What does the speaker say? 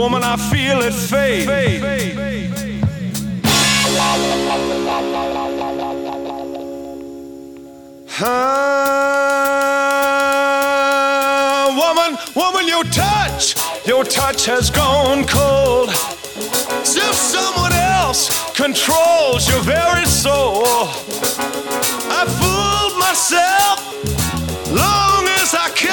woman, I feel it fade. Woman, your touch has gone cold. As if someone else controls your very soul. I fooled myself long as I can.